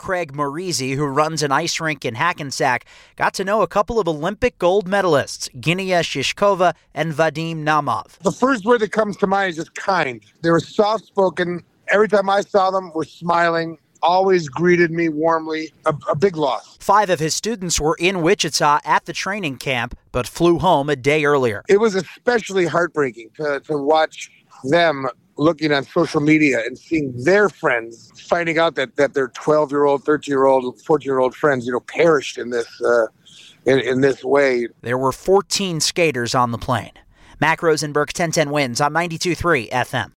Craig Morizi, who runs an ice rink in Hackensack, got to know a couple of Olympic gold medalists, Ginia Shishkova and Vadim Naumov. The first word that comes to mind is just kind. They were soft-spoken. Every time I saw them, were smiling, always greeted me warmly. A big loss. 5 of his students were in Wichita at the training camp, but flew home a day earlier. It was especially heartbreaking to watch them looking on social media and seeing their friends, finding out that their 12-year-old, 13-year-old, 14-year-old friends, perished in this in this way. There were 14 skaters on the plane. Mac Rosenberg, 1010 Wins on 92.3 FM.